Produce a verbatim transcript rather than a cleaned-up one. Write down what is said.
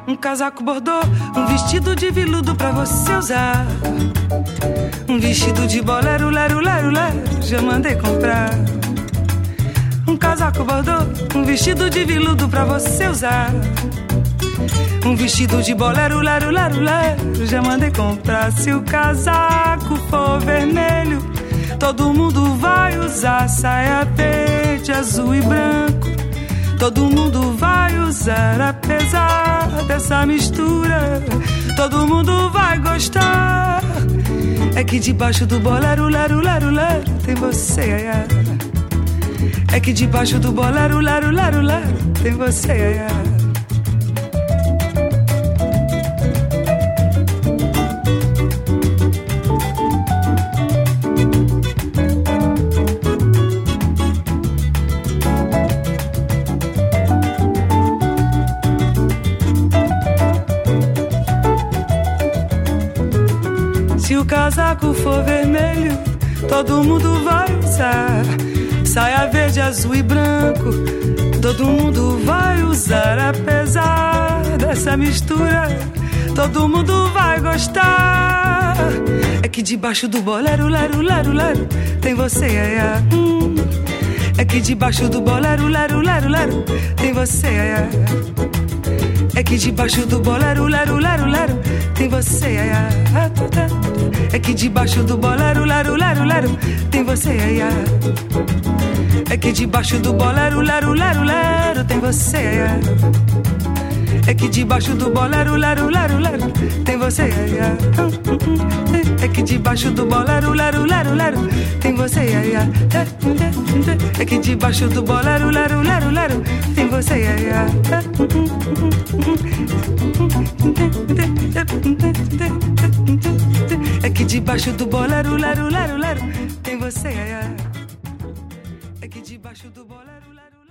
um casaco bordô, um vestido de veludo pra você usar. Um vestido de bolero, lero, lero, lero, já mandei comprar. Um casaco bordô, um vestido de veludo pra você usar. Um vestido de bolero, lero, lero, lero, já mandei comprar. Se o casaco for vermelho, todo mundo vai usar saia verde, azul e branco. Todo mundo vai usar, apesar dessa mistura, todo mundo vai gostar. É que debaixo do bolero, lero, lero, lero, tem você, ai, ai. É que debaixo do bolero, lero, lero, lero, tem você, ai, ai. Se o casaco for vermelho, todo mundo vai usar saia verde, azul e branco. Todo mundo vai usar, apesar dessa mistura, todo mundo vai gostar. É que debaixo do bolero, lero, lero, lero, tem você, ai, ai. Hum. É que debaixo do bolero, lero, lero, lero, tem você, ai, ai. É que debaixo do bolero, lero, lero, lero, tem você, ai, ai. É que debaixo do bolero, lero, lero, lero, tem você, ai, ai. É que debaixo do bolero, lero, lero, lero, tem você, ai, ai. É que debaixo do bolero, lero, lero, lero, tem você, ai, ai. É que debaixo do bolero, lero, lero, lero, tem você, ai, ai. É que debaixo do bolero, lero, lero, lero, tem você, ai, ai. É que debaixo do bolero, lero, lero, lero, tem você, ai, ai. É que debaixo do bolero, lero